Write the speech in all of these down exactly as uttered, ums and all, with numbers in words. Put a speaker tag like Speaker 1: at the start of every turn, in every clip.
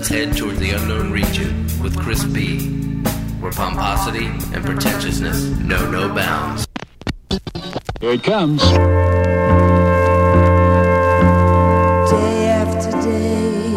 Speaker 1: head toward the unknown region with Chris B, where pomposity and pretentiousness know no bounds.
Speaker 2: Here it comes.
Speaker 3: Day after day,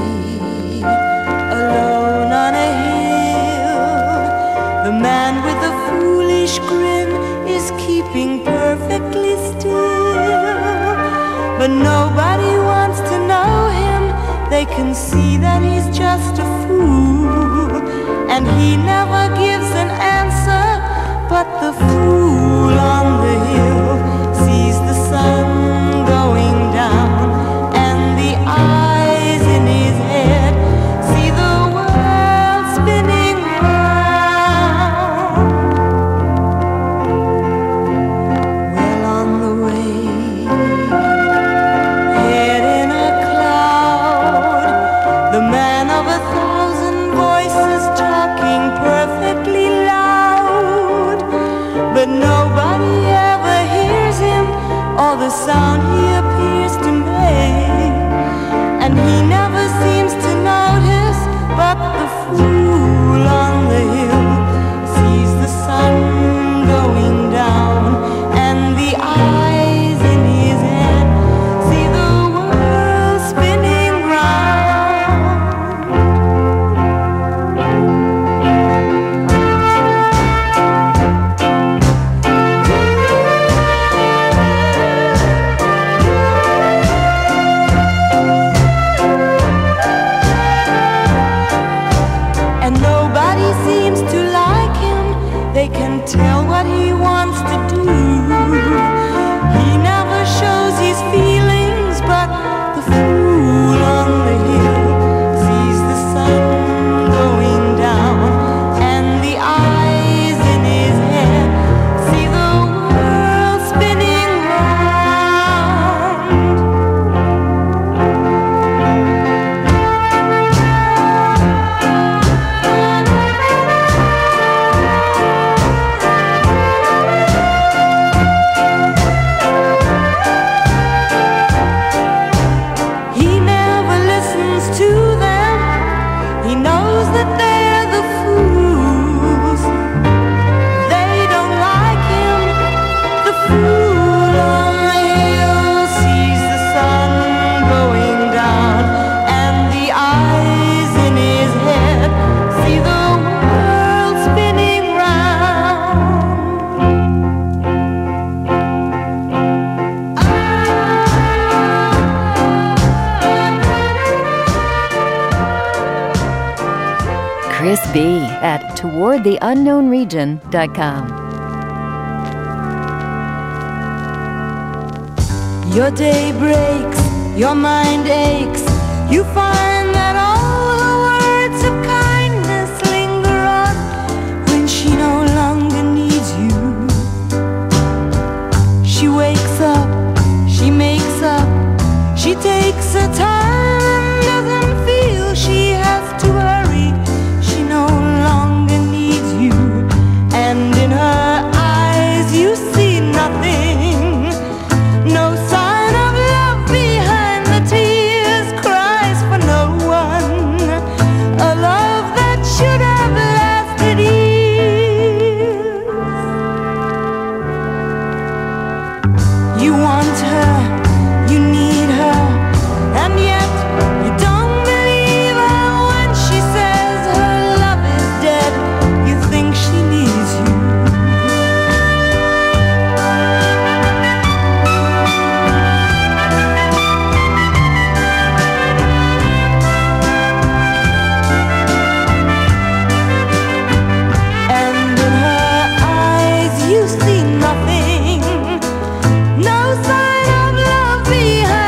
Speaker 3: alone on a hill, the man with the foolish grin is keeping perfectly still. But nobody wants to know him. They can see that he's just a fool, and he never gives an answer. But the fool on the hill sees the sun going down, and the eyes in his head see the world spinning round. Well, on the way, head in a cloud, the man of a thousand voices talking perfectly loud, but nobody ever hears him or the sound he appears to make, and he never seems to notice. But the fool on the hill sees the sun going down, and the eyes in his head see the world spinning round. And nobody seems to like him. They can tell what he wants to do. He never shows his feelings, but the fool on the hill sees the sun going down, and the eyes in his head see the world spinning round. He never listens to them. He knows that they're the fools. They don't like him. The fool on the hill sees the sun going down, and the eyes in his head see the world spinning round.
Speaker 4: Chris B at toward the unknown region dot com.
Speaker 3: Your day breaks, your mind aches. You find that all her words of kindness linger on when she no longer needs you. She wakes up, she makes up, she takes her time and doesn't feel she has to hurry. She no longer needs you, and in her eyes you see nothing. No sign of love behind the tears, cries for no one. A love that should have lasted years. You want her, you need her, and yet you don't believe her when she says her love is dead. You think she needs you. And in her eyes you see nothing. No sign of love behind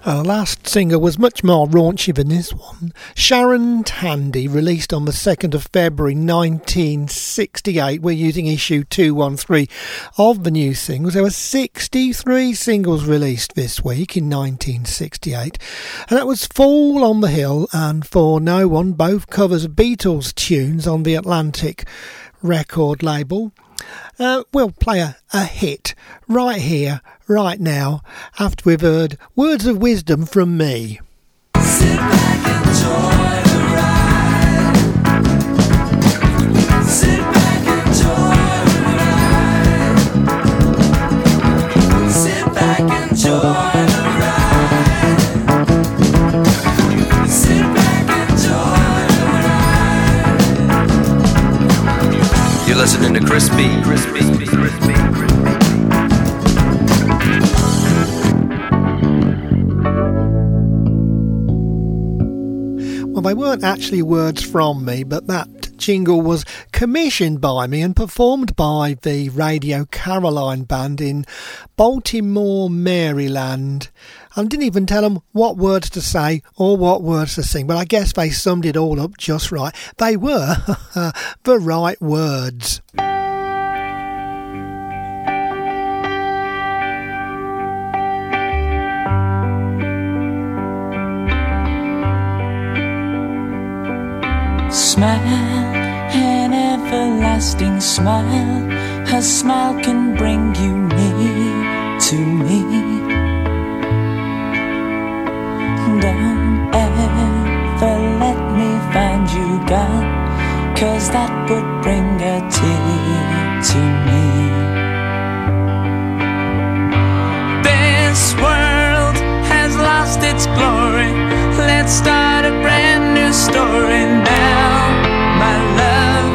Speaker 5: Our last single was much more raunchy than this one. Sharon Tandy, released on the second of February nineteen sixty-eight. We're using issue two thirteen of the new singles. There were sixty-three singles released this week in nineteen sixty-eight. And that was Fall on the Hill and For No One, both covers of Beatles tunes on the Atlantic record label. Uh, we'll play a, a hit right here, right now, after we've heard Words of Wisdom from Me.
Speaker 6: Sit back, enjoy the ride. Sit back, enjoy the ride. Sit back, enjoy the ride. Sit back, enjoy the ride.
Speaker 1: You're listening to Chris B. Chris B. Chris B. Chris B.
Speaker 5: Well, they weren't actually words from me, but that jingle was commissioned by me and performed by the Radio Caroline Band in Baltimore, Maryland. I didn't even tell them what words to say or what words to sing, but I guess they summed it all up just right. They were the right words.
Speaker 6: Smile, an everlasting smile. Her smile can bring you near to me. Don't ever let me find you gone, 'cause that would bring a tear to me. This world has lost its glory. Let's start a brand new story now, my love.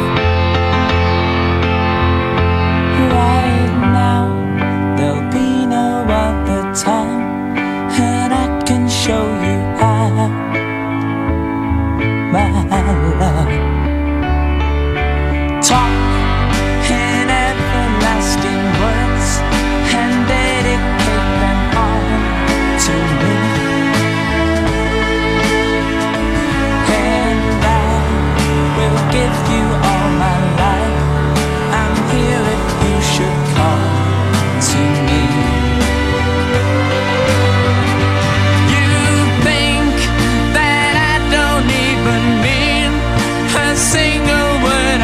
Speaker 6: Right now, there'll be no other time, and I can show you how, my love. Talk in everlasting words and dedicate them all to me. Give you all my life. I'm here if you should come to me. You think that I don't even mean a single word I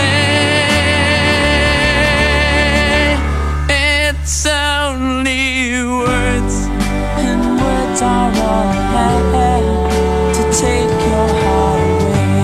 Speaker 6: say. It's only words, and words are all I have to take your heart away.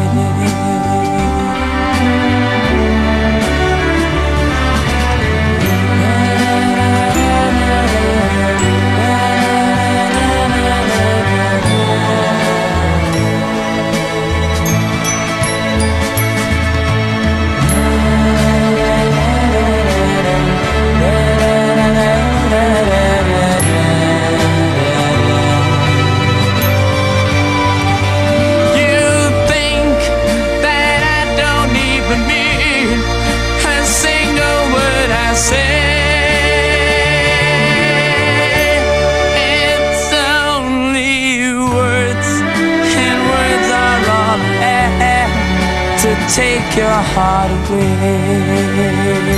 Speaker 6: Take your heart away.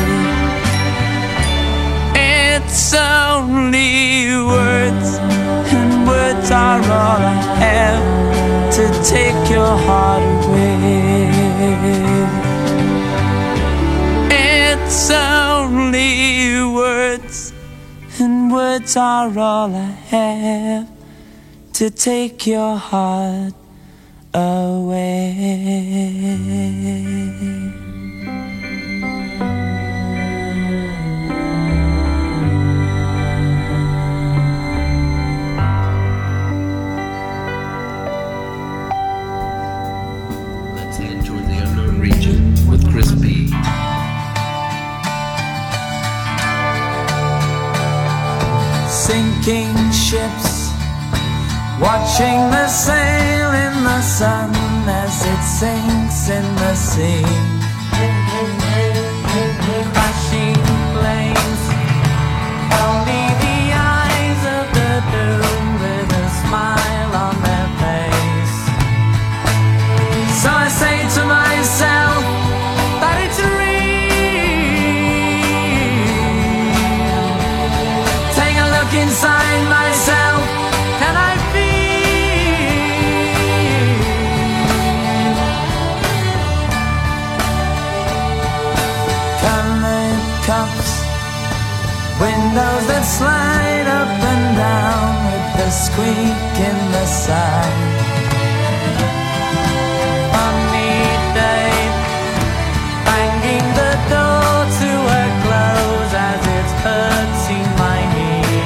Speaker 6: It's only words, and words are all I have to take your heart away. It's only words, and words are all I have to take your heart away.
Speaker 1: Let's head toward the unknown region with Chris B.
Speaker 6: Sinking ships, watching the sail in the sun as it sinks in the sea. Crashing planes, only the eyes of the doom with a squeak in the sun. Funny day, banging the door to a close as it's hurting my knee.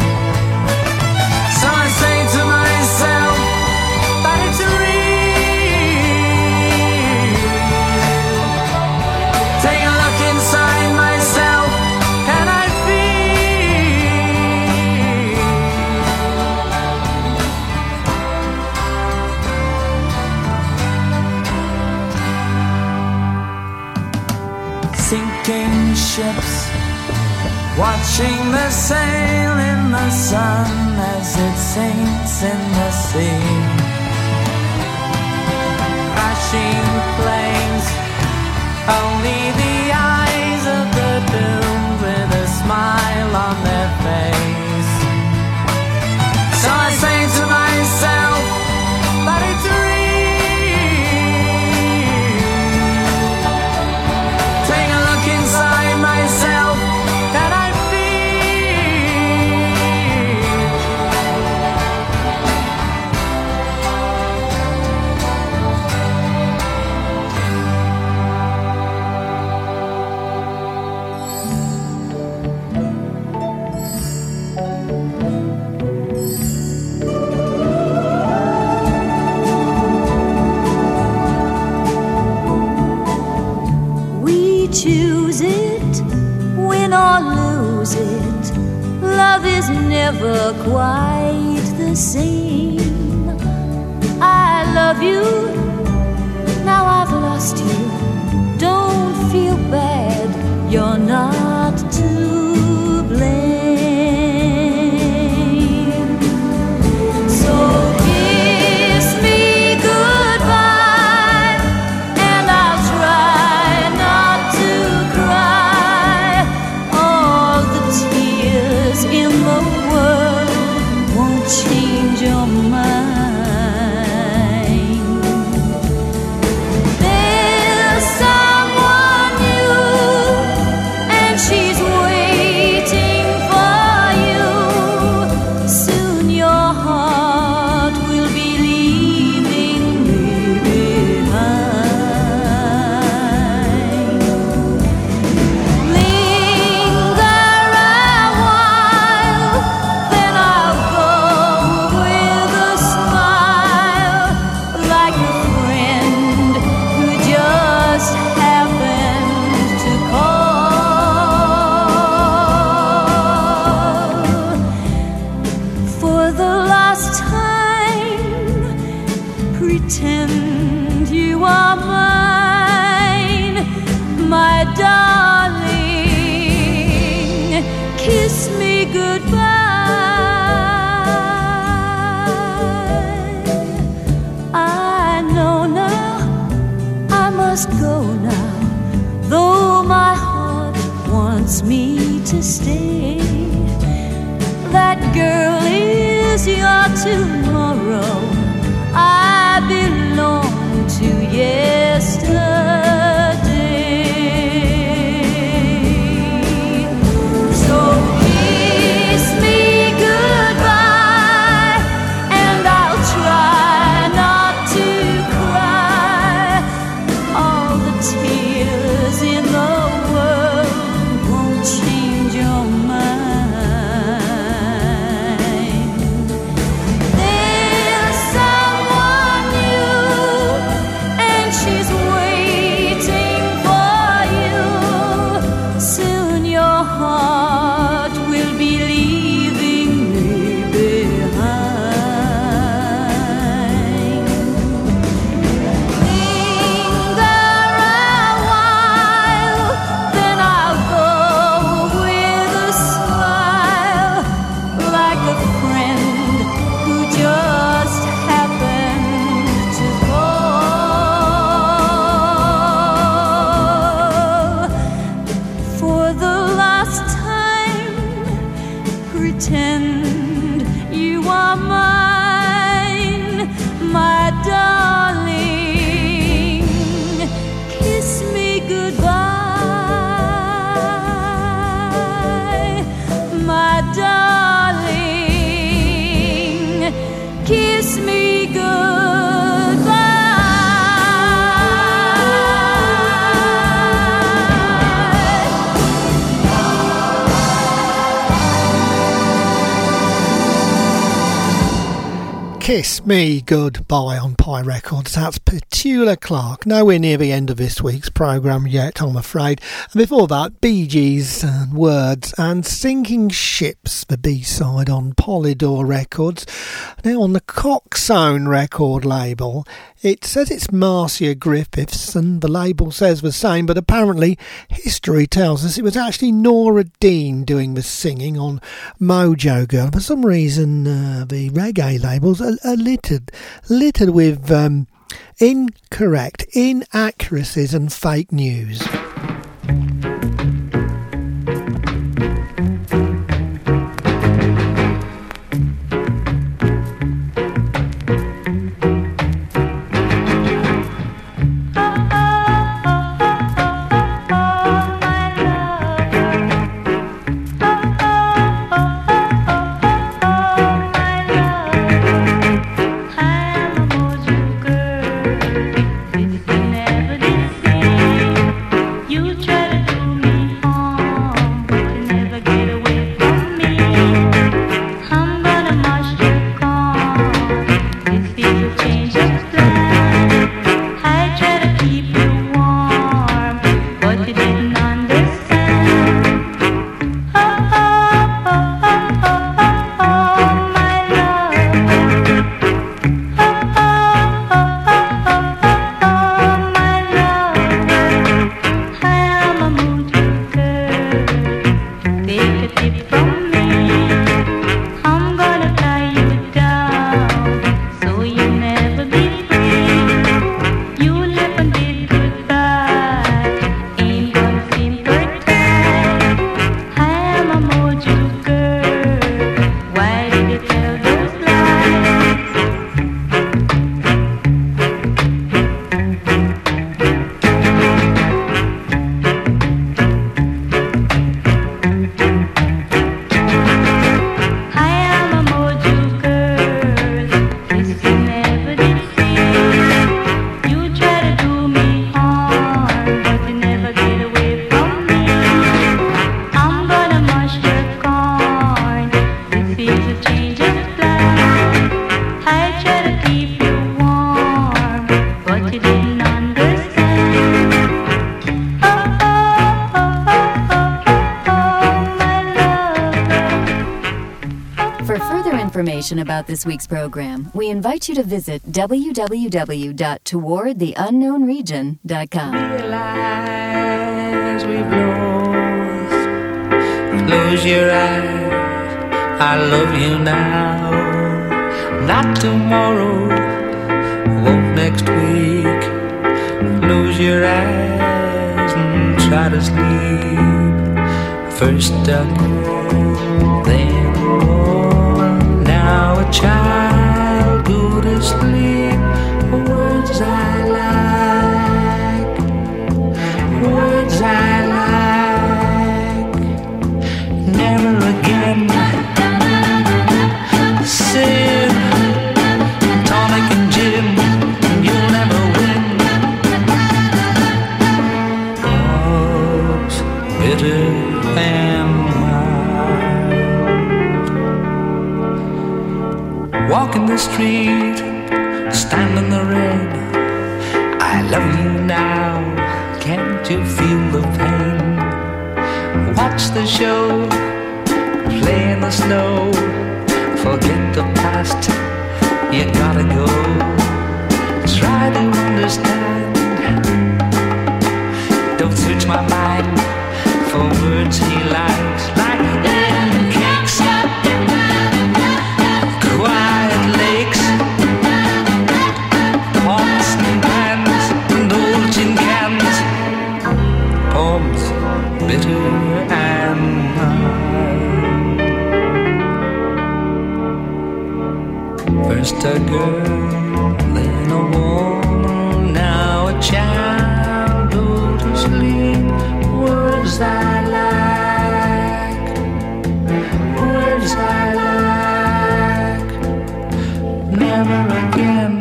Speaker 6: So I say to myself that it's real. Take a look inside myself and I sinking ships, watching the sail in the sun as it sinks in the sea. Crashing planes, only the eyes of the doomed with a smile on their face. So I say to myself that it's real. Inside myself that I
Speaker 3: We choose it, win or lose it. Love is never quite the same. I love you, now I've lost you. Don't feel bad, you're not to blame. So kiss me goodbye, and I'll try not to cry. All the tears in the world won't change your mind. There's someone new, and she's waiting for you. Soon your heart will be leaving me behind. Linger a while, then I'll go with a smile, like a friend who just happened to call. For the last time, pretend you are mine, my darling. Kiss me goodbye. I know now I must go now, though my heart wants me to stay. That girl is your tomorrow. I belong to yesterday. So kiss me goodbye, and I'll try not to cry. All the tears in the world won't change your mind. There's
Speaker 5: Kiss Me Goodbye on Pie Records. That's Petula Clark. Nowhere near the end of this week's programme yet, I'm afraid. And before that, Bee Gees and Words and Sinking Ships, the B-side on Polydor Records. Now on the Coxzone record label, it says it's Marcia Griffiths and the label says the same, but apparently history tells us it was actually Nora Dean doing the singing on Mojo Girl. For some reason, uh, the reggae labels are, are littered, littered with um, incorrect inaccuracies and fake news.
Speaker 4: About this week's program, we invite you to visit w w w dot toward the unknown region dot com.
Speaker 6: Realize we've lost. Close your eyes. I love you now. Not tomorrow. Won't next week. Close your eyes and try to sleep. First a girl, then a boy. Now a child, go to sleep. Words I like, words I like. Never again. Sin, tonic and gin, you'll never win. Love's bitter and walk in the street, stand in the rain. I love you now, can't you feel the pain? Watch the show, play in the snow. Forget the past, you gotta go. Try to understand. Don't search my mind for words he likes, like cakes, quiet lakes, haunts and bands, and old tin cans, poems bitter and hard. First a girl, then a woman, now a child, go to sleep. Words I like, words I like. Never again.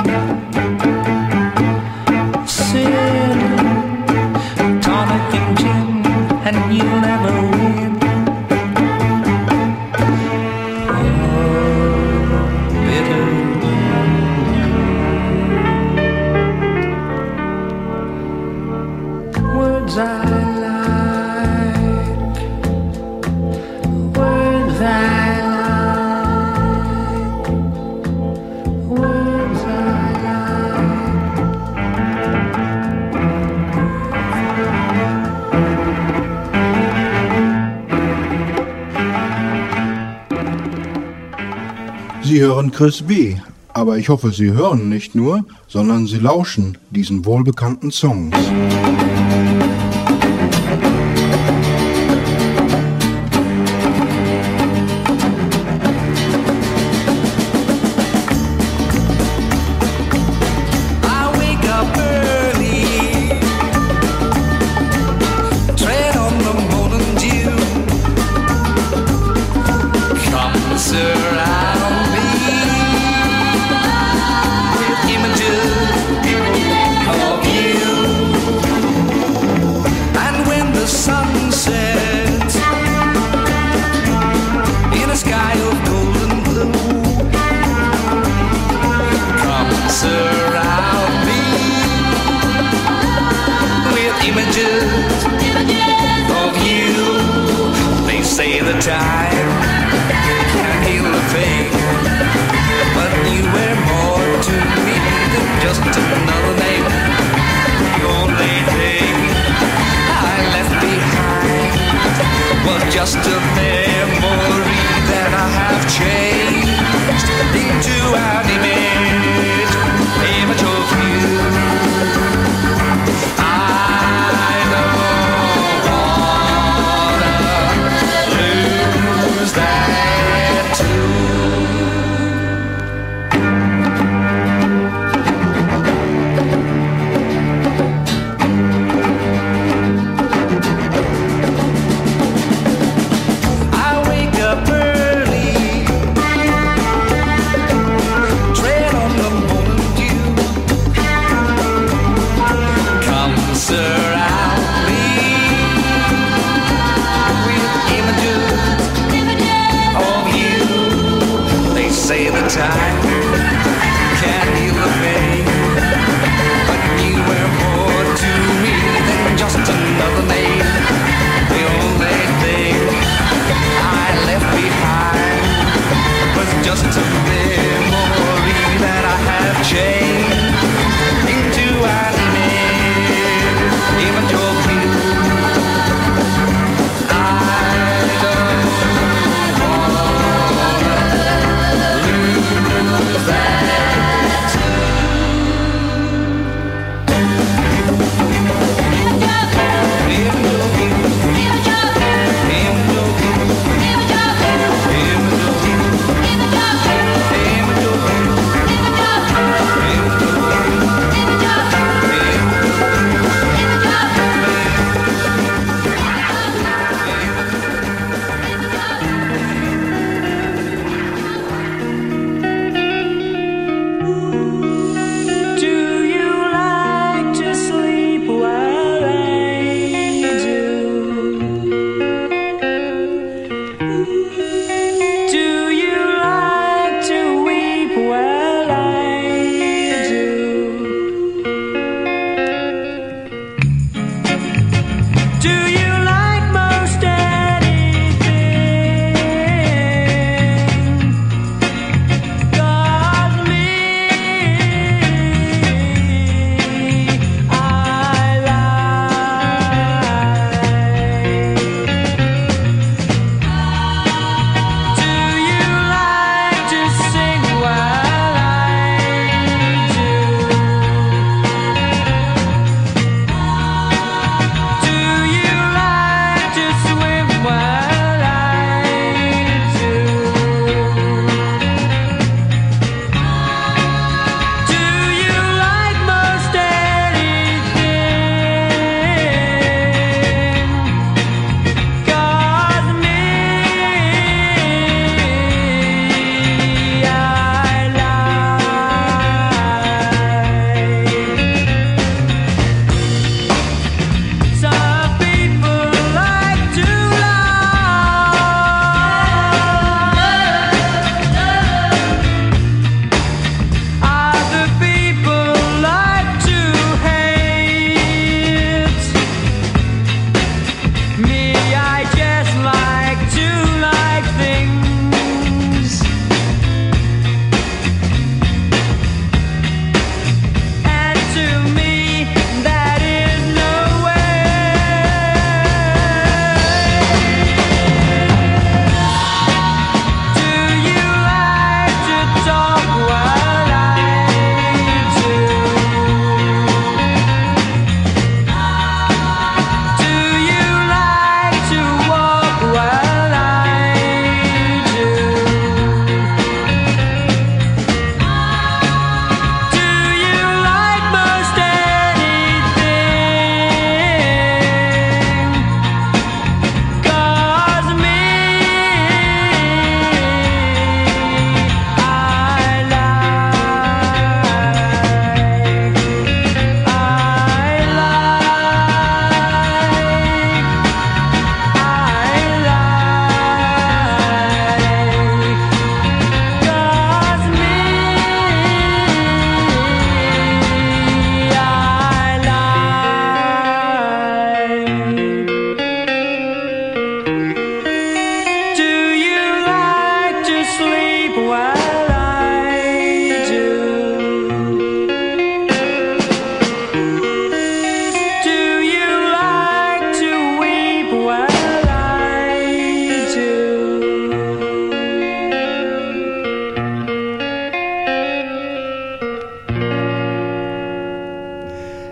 Speaker 6: Sin, tonic and gin, and you'll never win. Oh, bitter.
Speaker 2: Sie hören Chris B., aber ich hoffe, Sie hören nicht nur, sondern Sie lauschen diesen wohlbekannten Songs.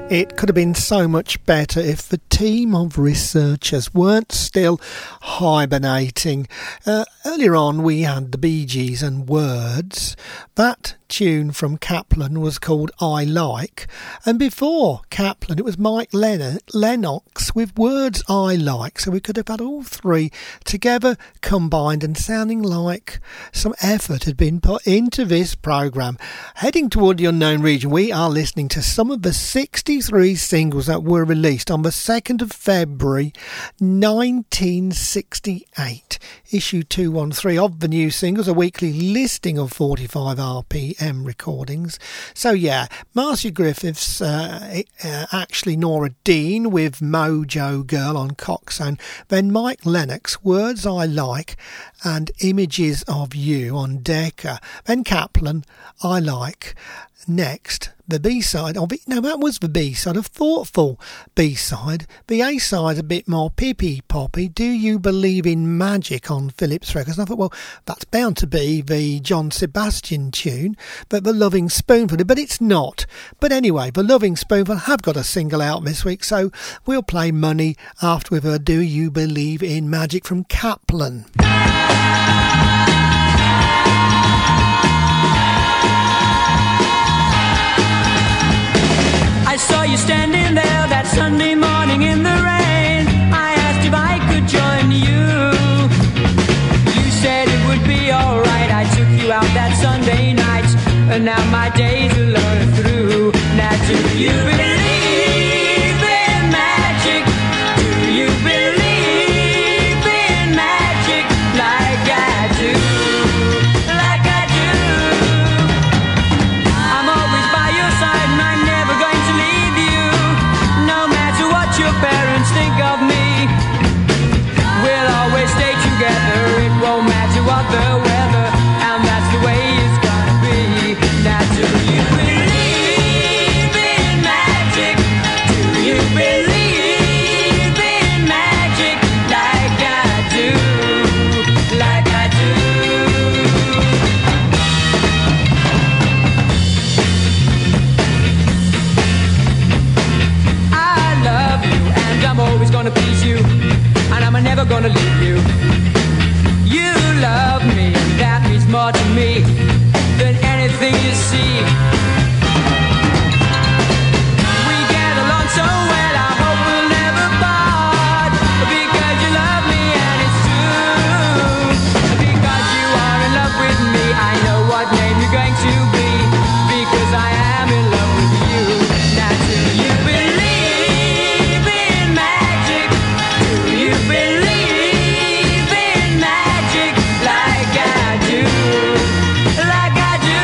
Speaker 5: It could have been so much better if the team of researchers weren't still hibernating. Uh, earlier on we had the Bee Gees and Words. That tune from Kaplan was called I Like, and before Kaplan it was Mike Len- Lennox with Words I Like. So we could have had all three together combined and sounding like some effort had been put into this programme. Heading toward the unknown region, we are listening to some of the sixty-three singles that were released on the second of February nineteen sixty-eight. Issue two one three of the new singles, a weekly listing of forty-five R P M recordings. So yeah, Marcia Griffiths, uh, uh, actually Nora Dean with Mojo Girl on Coxsone, then Mike Lennox, Words I Like and Images of You on Decca, then Kaplan, I Like. Next, the B-side of it, no, that was the B-side, a thoughtful B-side. The A-side, a bit more pippy-poppy, Do You Believe in Magic on Philips Records. And I thought, well, that's bound to be the John Sebastian tune, but the Loving Spoonful, but it's not. But anyway, the Loving Spoonful have got a single out this week, so we'll play Money after with a Do You Believe in Magic from Kaplan.
Speaker 6: I saw you standing there that Sunday morning in the rain. I asked if I could join you. You said it would be alright. I took you out that Sunday night, and now my days are through. Now do you believe in magic? Do you believe in magic like I do? Like I do. I'm always by your side and I'm never going to leave you. No matter what your parents think of me, we'll always stay together. It won't matter what the weather, and that's the way it's gonna be. Now do you believe in magic? Do you believe in magic like I do? Like I do. I love you and I'm always gonna please you, and I'm never gonna leave you. You love me and that means more to me than anything you see. We get along so well, I hope we'll never part, because you love me and it's true. Because you are in love with me, I know what name you're going to be, because I am in love with you. Now do you believe in magic? Do you believe in magic like I do? Like I do.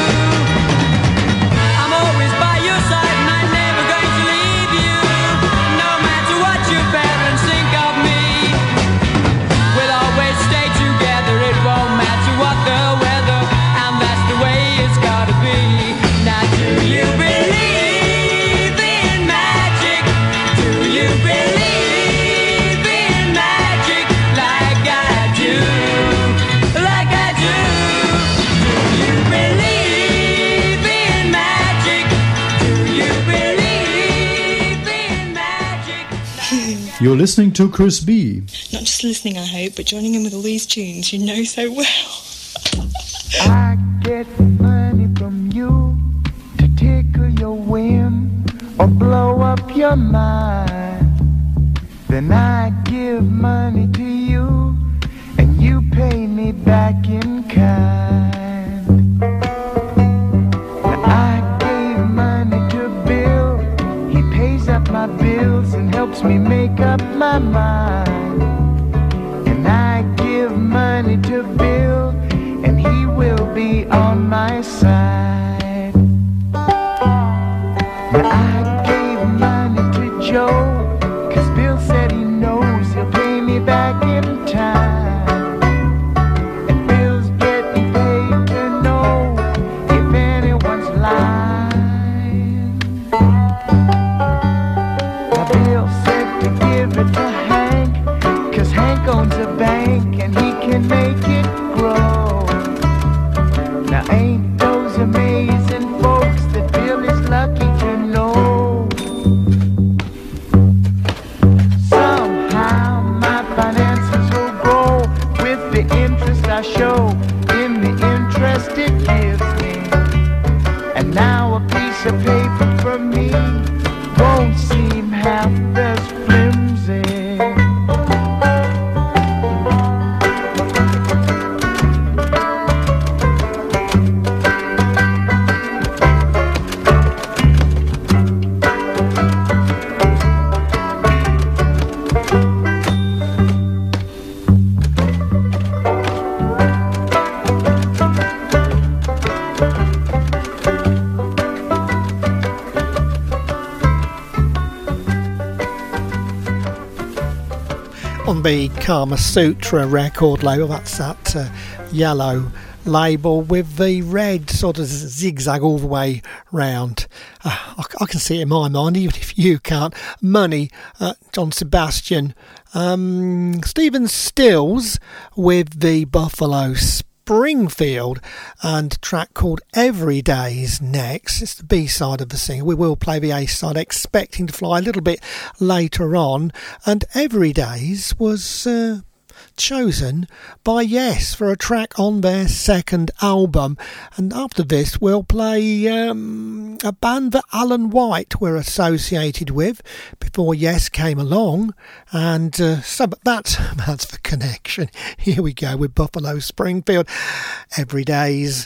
Speaker 6: I'm always by your side and I'm never going to leave you. No matter what your parents think of me, we'll always stay together. It won't matter what the weather, and that's the way it's gotta be. Now do you believe in magic? Do you believe in magic like I do? Like I do. Do you believe in magic? Do you believe in magic?
Speaker 2: You're listening to Chris B.
Speaker 7: Not just listening, I hope, but joining in with all these tunes you know so well.
Speaker 8: I get money from you to tickle your whim or blow up your mind. Then I give money to you and you pay me back in kind. Now I gave money to Bill, he pays up my bills and helps me make up my mind. And I give money to Bill and he will be on my side. Now I gave money to Joe, cause Bill said he knows he'll pay me back in time. And Bill's getting paid to know if anyone's lying. Now Bill said to give it to Hank, cause Hank owns a bank and he can make it grow. Now ain't piece of paper from me won't seem half as flimsy.
Speaker 5: On the Kama Sutra record label, that's that uh, yellow label with the red sort of zigzag all the way round. Uh, I, I can see it in my mind, even if you can't. Money, uh, John Sebastian. Um, Stephen Stills with the Buffalo Springfield, and a track called Every Day's next. It's the B-side of the single. We will play the A-side, Expecting to Fly, a little bit later on. And Every Day's was uh, chosen by Yes for a track on their second album. And after this we'll play um, a band that Alan White were associated with before Yes came along, and uh, so that's, that's the connection. Here we go with Buffalo Springfield, Every Day's.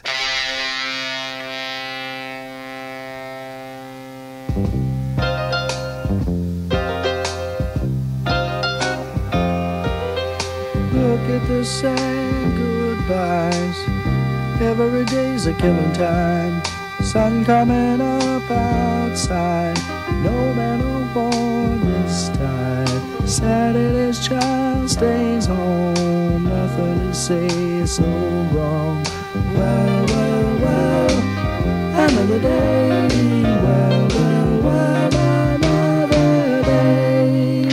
Speaker 9: Look at the sad goodbyes. Every day's a killing time. Sun coming up outside. No man on board this time. Saturday's child stays home. Nothing to say, so wrong. Well, well, well, another day. Well, well, well, another day.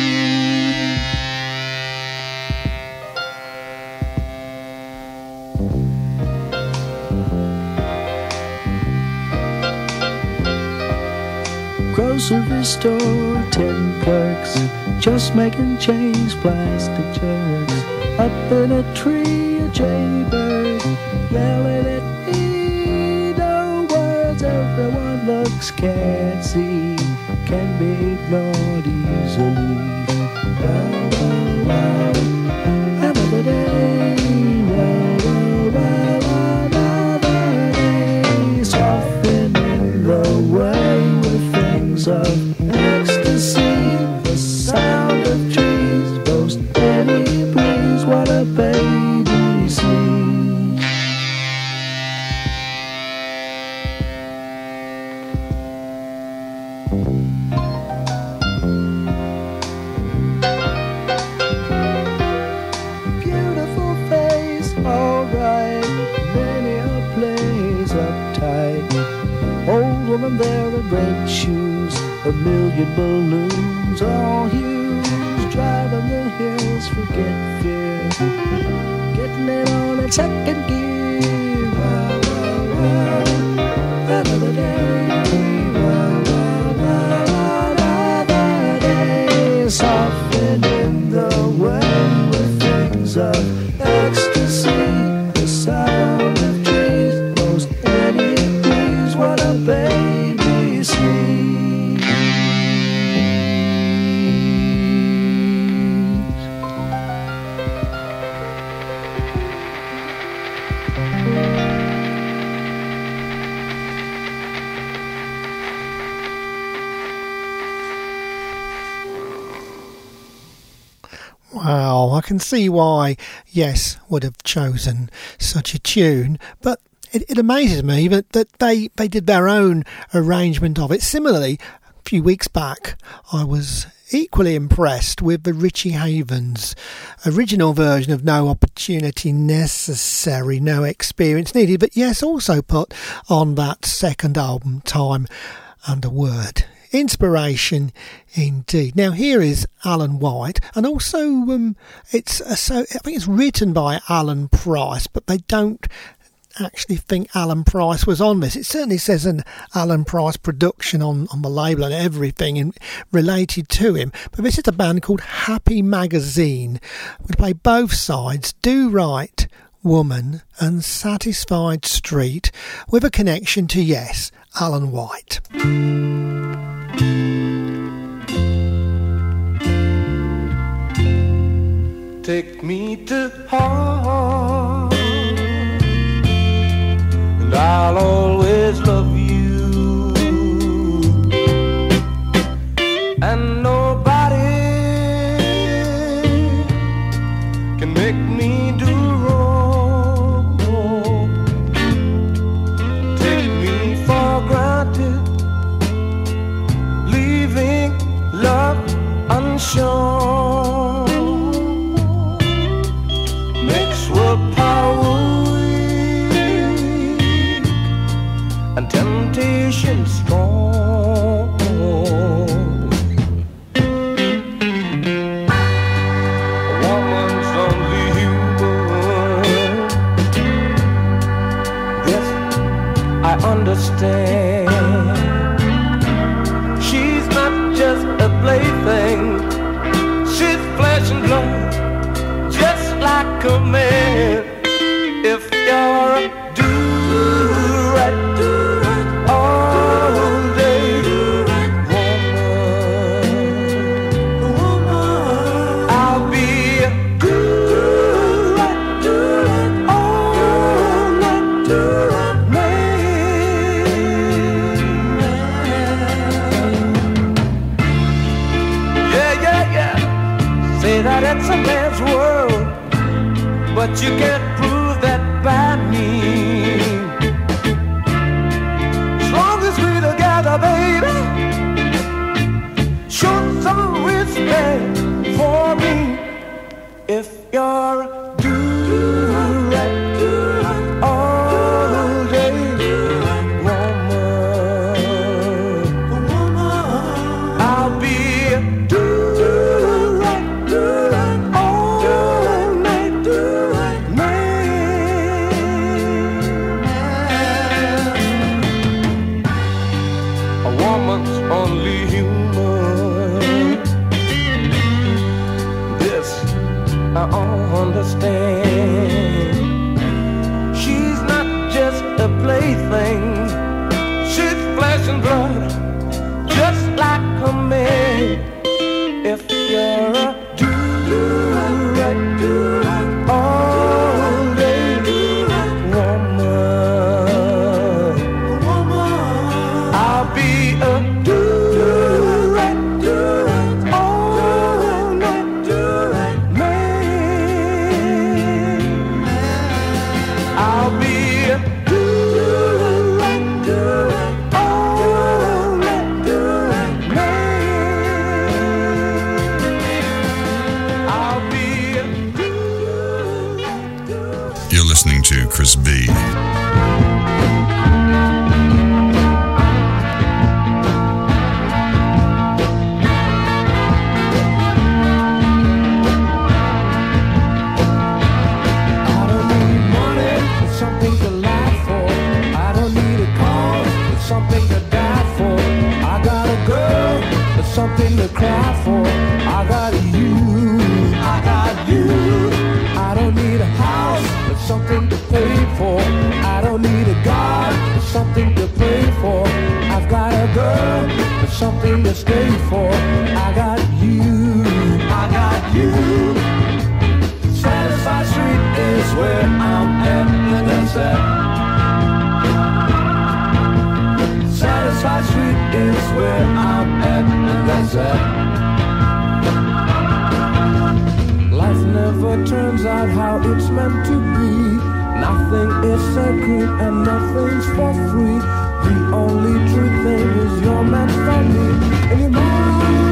Speaker 9: Grocery store, ten clerks, just making change, plastic jerks. Up in a tree, a jaybird, yelling at me, no words, everyone looks, can't see, can be ignored easily. Well, well, well, another day, well, well, well, another day, softening the way with things of ecstasy, the sound of trees, boast any breeze, what a baby sees. Beautiful face, alright, many a place uptight. Old woman there in red shoes, a million balloons, all hues, driving the hills, forget fear, getting it on in second gear. Well, well, well, another day. Well, well, well, another day. Softening the way with things of ecstasy, the sound of trees, most any breeze, what a baby sees.
Speaker 5: Wow, I can see why Yes would have chosen such a tune, but it, it amazes me that, that they, they did their own arrangement of it. Similarly, a few weeks back, I was equally impressed with the Richie Havens original version of No Opportunity Necessary, No Experience Needed, but Yes also put on that second album, Time and a Word. Inspiration indeed. Now here is Alan White, and also um, it's uh, so I think it's written by Alan Price, but they don't actually think Alan Price was on this. It certainly says an Alan Price production on, on the label and everything in, related to him. But this is a band called Happy Magazine. We'll play both sides. Do Right Woman and Satisfied Street, with a connection to, yes, Alan White.
Speaker 10: Take me to heart, and I'll always love you, and nobody can make me do wrong. Take me for granted, leaving love unshown. Temptation strong. A woman's only human. This I understand. She's not just a plaything. She's flesh and blood, just like a man. If you're a do-right, do-right all day woman, woman, I'll be a do-right, do-right all night, do-right man. Yeah, yeah, yeah. Say that it's a man's world, but you can't prove that by me. As long as we're together, baby, show some respect for me. If you're a do-right, do-right all day woman, woman, I'll be a do-right, do-right all night, do-right man. A woman's only human. This I understand. She's not just a plaything. She's flesh and blood, just like a man. If you're a do-right, do-right all day woman, woman, I'll be a do-right, do-right all night, do-right man. I'll be a do-right, do-right all night, do-right man. I'll be a do-right, do-right.
Speaker 11: You're listening to Chris B.
Speaker 10: I don't need money, but something to laugh for. I don't need a car, but something to die for. I got a girl, but something to cry for. I got you, I got you. I don't need a house, but something to pay for. I don't need a God, but something to pray for. I've got a girl, but something to stay for. I got you, I got you. Satisfied Street is where I'm at, and that's it. Satisfied Street is where I'm at, and that's it. Life never turns out how it's meant to be. Nothing is sacred and nothing's for free. The only true thing is you're meant for me anymore.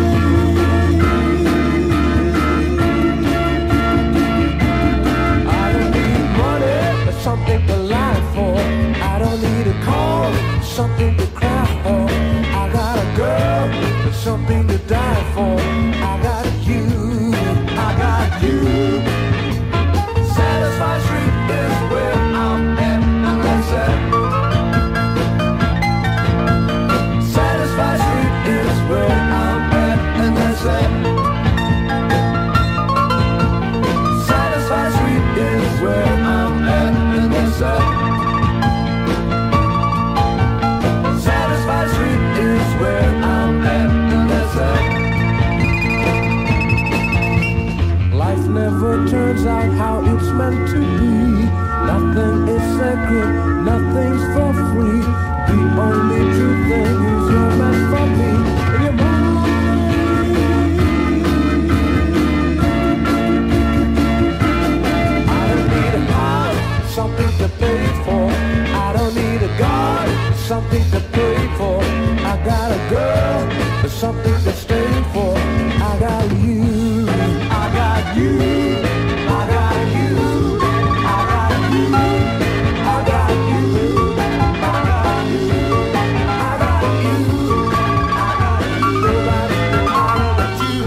Speaker 10: I don't need money, but something to lie for. I don't need a call, something to cry for. I got a girl, but something to die for. I got you, I got you. Satisfied Street is where I'm at, and that's it. Satisfied Street is where I'm at, and that's it. Satisfied Street is where I'm at. something to pray for. I got a girl, there's something to stay for. I got you, I got you, I got you, I got you, I got you, I got you, I got you, I got you, nobody, nobody but you.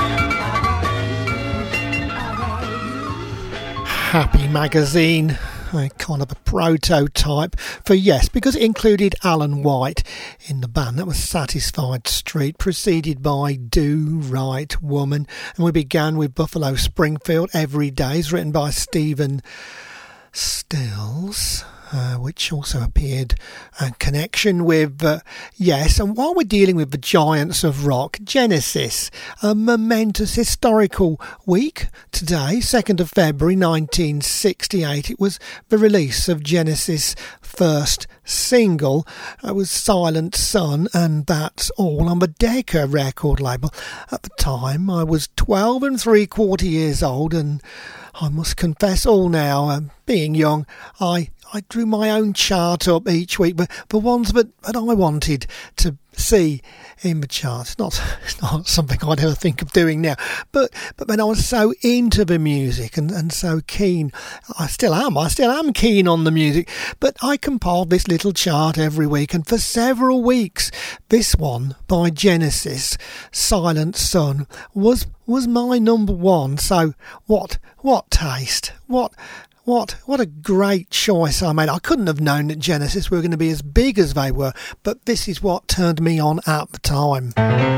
Speaker 5: Happy magazine, a kind of a prototype for Yes, because it included Alan White in the band. That was Satisfied Street, preceded by Do Right Woman, and we began with Buffalo Springfield, Every Days, written by Stephen Stills. Uh, which also appeared in connection with uh, Yes. And while we're dealing with the giants of rock, Genesis, a momentous historical week today, second of February nineteen sixty-eight. It was the release of Genesis' first single. It was Silent Sun, and that's all on the Decca record label. At the time, I was twelve and three quarter years old, and I must confess all now, um, being young, I I drew my own chart up each week, but the ones that, that I wanted to see in the chart. It's not, it's not something I'd ever think of doing now. But but when I was so into the music and, and so keen, I still am, I still am keen on the music. But I compiled this little chart every week, and for several weeks, this one by Genesis, Silent Sun, was was my number one. So what what taste? What What what a great choice I made. I couldn't have known that Genesis were going to be as big as they were, but this is what turned me on at the time.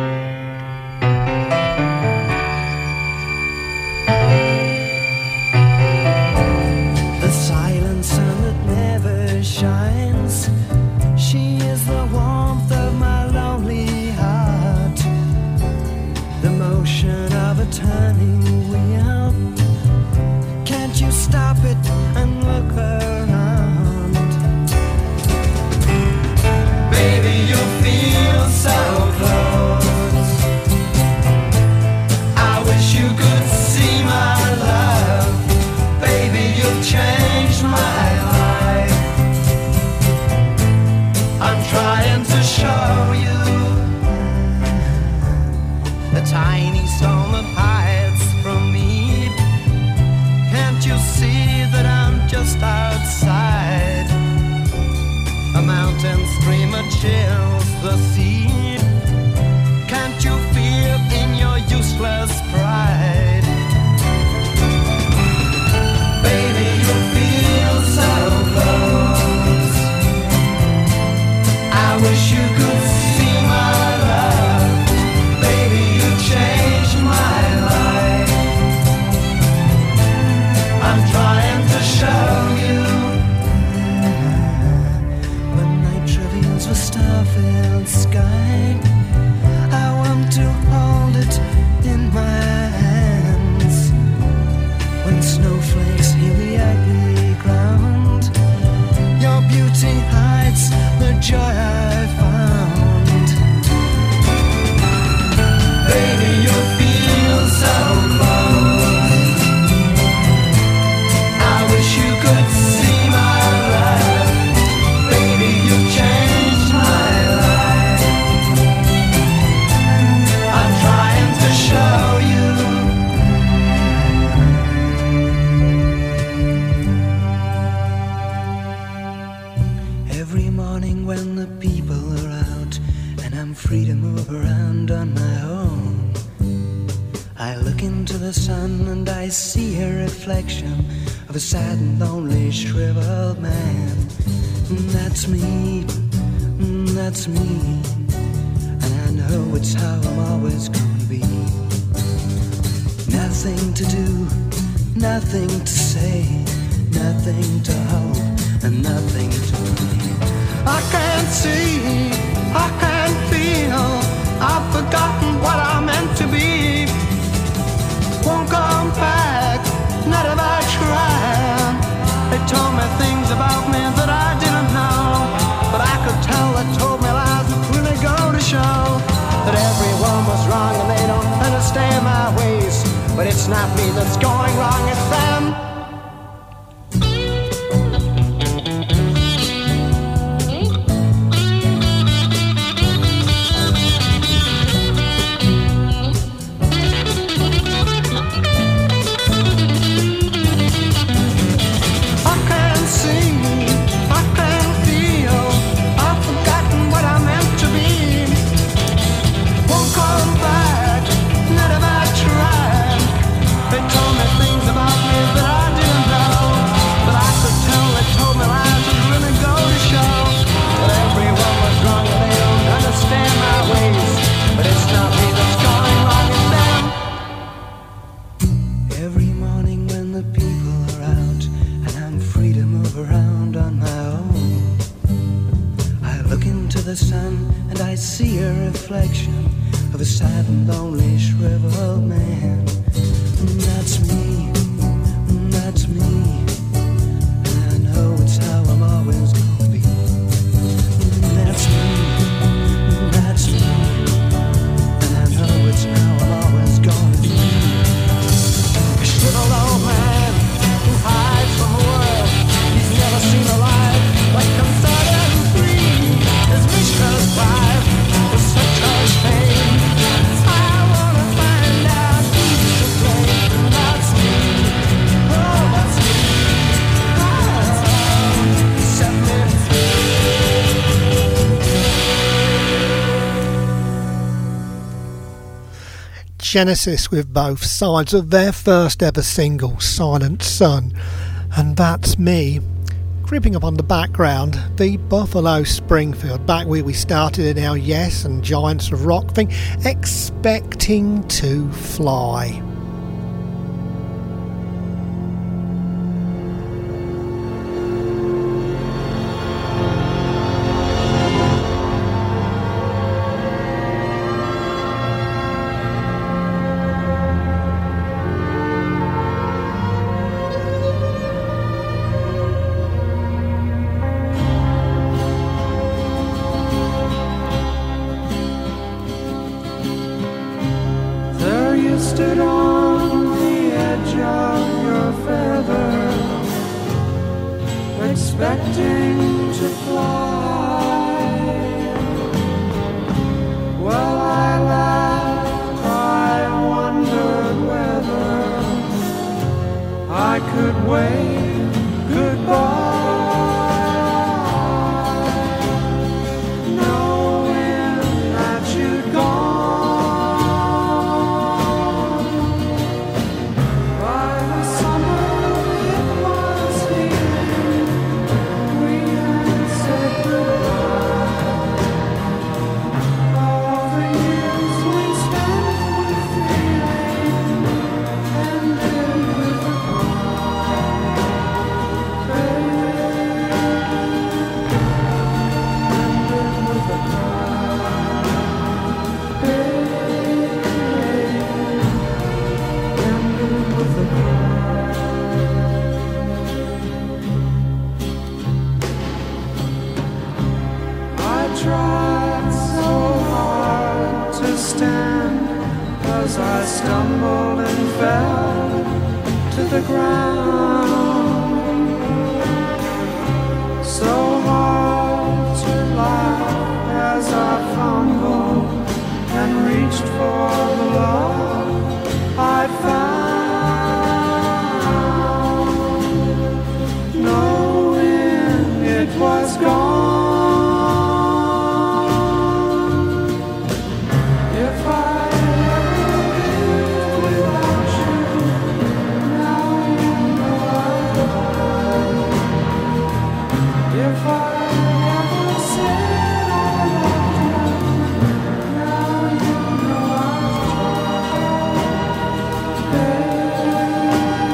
Speaker 11: The silent sun that never shines, she is the warmth of my lonely heart, the motion of a turning wheel. Can't you stop it and look around? Baby, you feel so close. I wish you could see my love. Baby, you've changed my life. I'm trying to show you the tiny storm that hides from me. Can't you see that I'm just outside? A mountain stream that chills the sea. Can't you feel in your useless pride? Baby, you feel so close. I wish you could see my love. Baby, you changed my life. I'm trying to show you. When night reveals the star-filled sky, I want to hold it in my hands. When snowflakes heal the ugly ground, your beauty hides the joy I found. Baby, you feel so close. I wish you could see my love. Baby, you changed my life. I'm trying to show you. Every morning when the people are out and I'm free to move around on my own, I look into the sun and I see a reflection of a sad and lonely shriveled man. And that's me, and that's me, and I know it's how I'm always gonna be. Nothing to do, nothing to say, nothing to hope, and nothing to believe. I can't see, I can't feel, I've forgotten what I meant to be. Won't come back, not if I try. They told me things about me that I didn't know, but I could tell they told me lies that really go to show that everyone was wrong and they don't understand my ways. But it's not me that's going wrong, it's them. the sun, and I see a reflection of a sad and lonely shriveled man. And that's me, and that's me, and I know it's how I'm always gonna be. And that's me, and that's me, and I know it's how I'm always gonna be. A shriveled old man who hides from the world. He's never seen a life like concern and free. His vicious life was such a pain. I wanna find out who's to blame. And that's me, oh that's me, oh, set me
Speaker 5: free. Genesis with both sides of their first ever single, Silent Sun, and that's me. Creeping up on the background, the Buffalo Springfield, back where we started in our Yes and Giants of Rock thing, Expecting to Fly.
Speaker 10: Stood on the edge of your feather, expecting to fly. Well, I laughed, I wondered whether I could wave goodbye. I stumbled and fell to the ground. So hard to laugh as I fumbled and reached for the love I found, knowing it was gone. If I If I ever said I loved you, now you know I've tried, babe.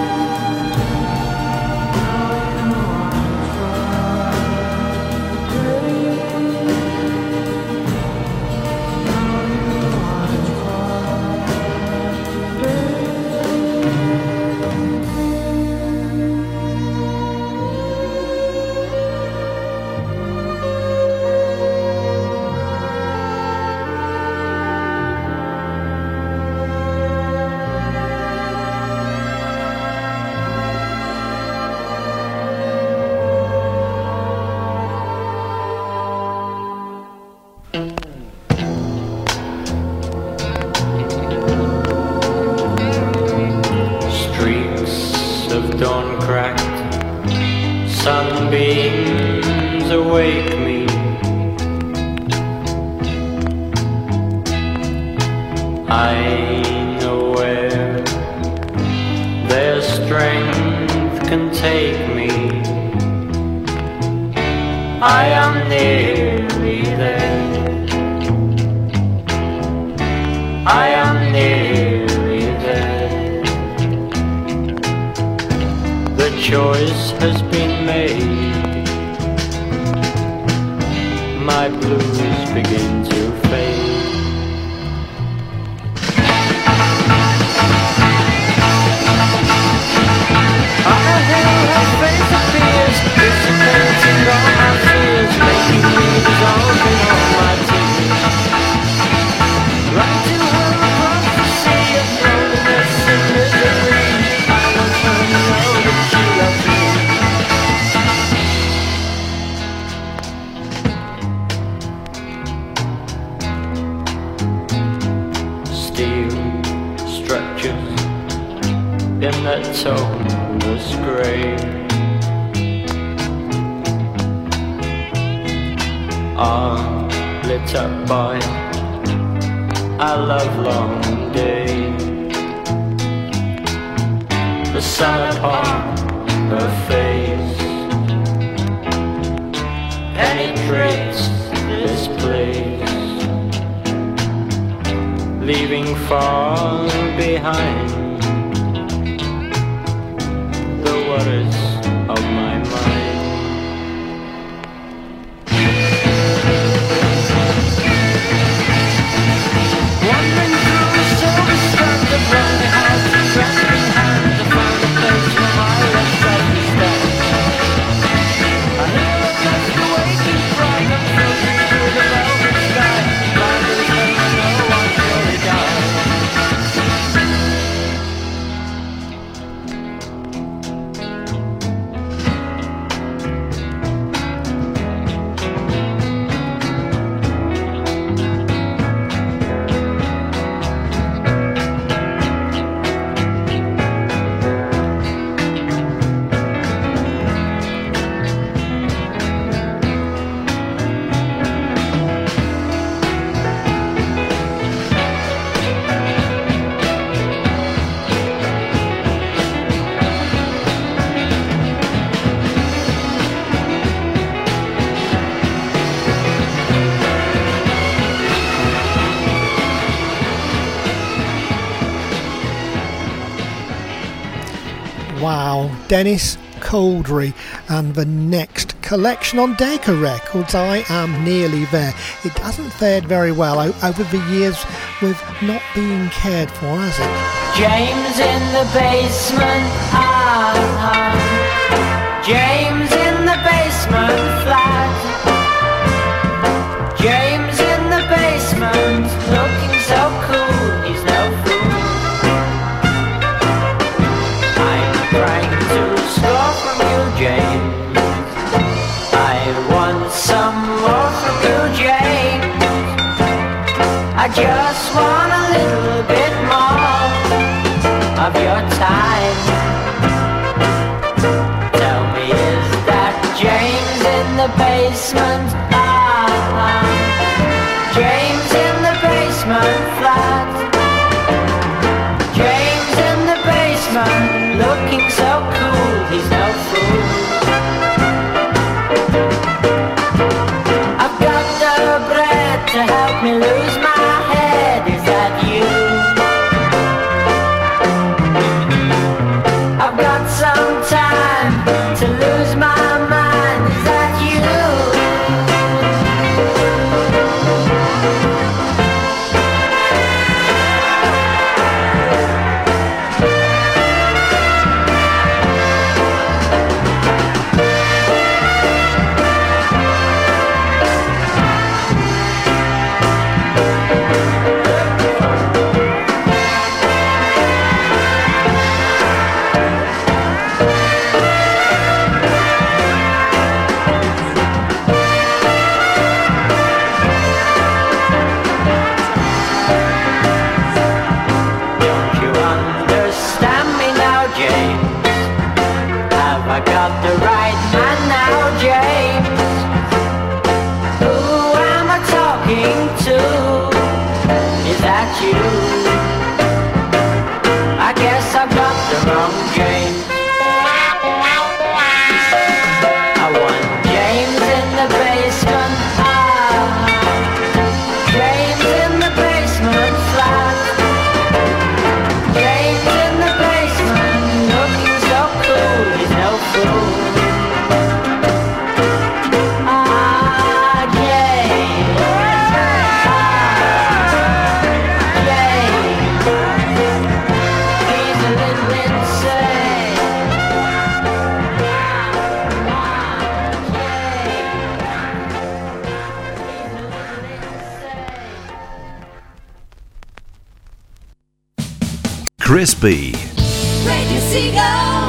Speaker 10: Now you know I've tried, babe. Now you know I've tried, babe.
Speaker 12: Dawn cracked, sunbeams awake me. I know where their strength can take me. I am nearly there. I am nearly there. The choice has been made. My blues begin to fade. On a hill her face appears, dissipating all my fears, making me dissolve in all my tears. Right to her across the sea of loneliness and misery, I want her to know that she loves me. Steel structures in that toneless grave are lit up by a love-long day. The sun upon her face penetrates this place, leaving far behind the waters of my mind. Wandering through the silver strands of lonely houses, grasping hands, I found a place where my left side is stand. I hear a gust awaking from them, filtering through the velvet sky. Blind as I know I'll surely die.
Speaker 5: Wow, Dennis Coldry and the next collection on Decca Records, I Am Nearly There. It hasn't fared very well o- over the years with not being cared for, has it?
Speaker 6: James in the basement, ah, ah. James in the basement flat. James in the basement, looking so cool, he's no fool. I'm trying to score from you, James. I want some more from you, James. I just want a little bit more of your time. Tell me, is that James in the basement? Ah, ah. James in the basement flat. James in the basement, looking so cool, he's no fool. I've got the bread to help me lose my head, is that you? I've got some time to lose my mind, is that you?
Speaker 13: Chris B.
Speaker 3: Radio Seagull.